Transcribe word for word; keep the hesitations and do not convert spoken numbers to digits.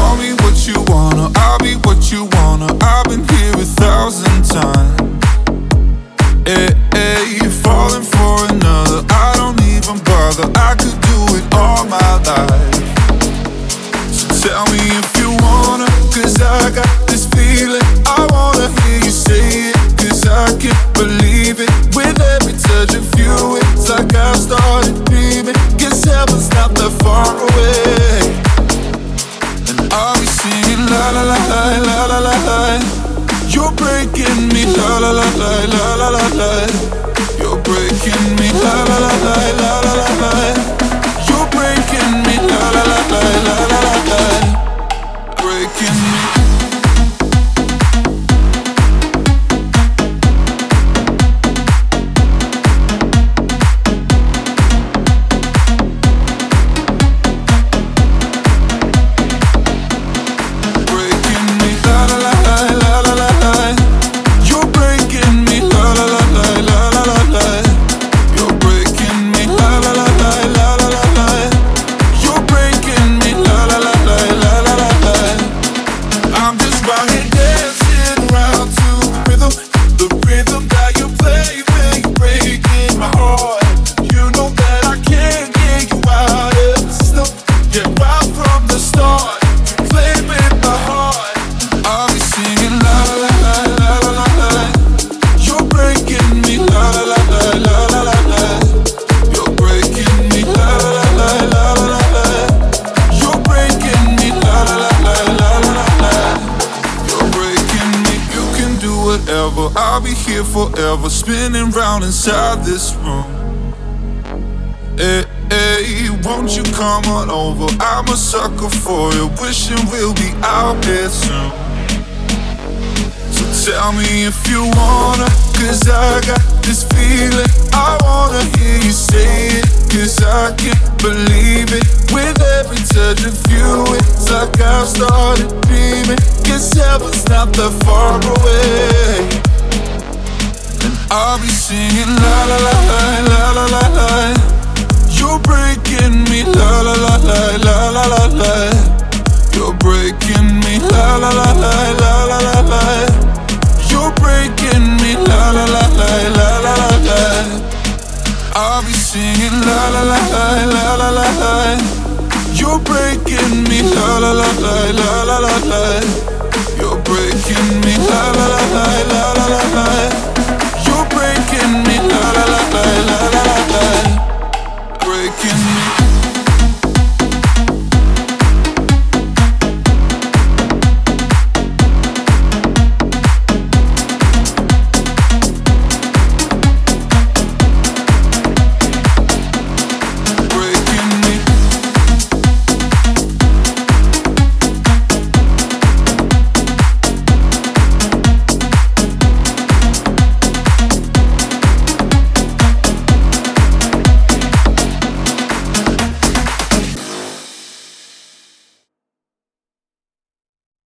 Call me what you wanna, I'll be what you wanna. I've been here a thousand times. Hey, hey, you're falling for another, I don't even bother. I could do it all my life. So tell me if you wanna, cause I got this feeling. I wanna hear you say it, cause I can't believe it. With every touch of you, it's like I've started dreaming. Guess heaven's not that far away. And I'll be singing la la la la la la la. You're breaking me, la la la la la la la la. You're breaking me, la la la la la la la la. You're breaking me, la la la la la la la la. Breaking me. I'll be here forever, spinning round inside this room. Hey, hey, won't you come on over? I'm a sucker for you, wishing we'll be out there soon. So tell me if you wanna, cause I got this feeling. I wanna hear you say it, cause I can't believe it. With every touch of you, it's like I've started dreaming. Guess heaven's not that far away. I'll be singing la la la la la la la. You're breaking me, la la la la la la la la. You're breaking me, la la la la la la la la. You're breaking me, la la la la la la la la. I'll be singing la la la la la la la la. You're breaking me, la la la la la la la la.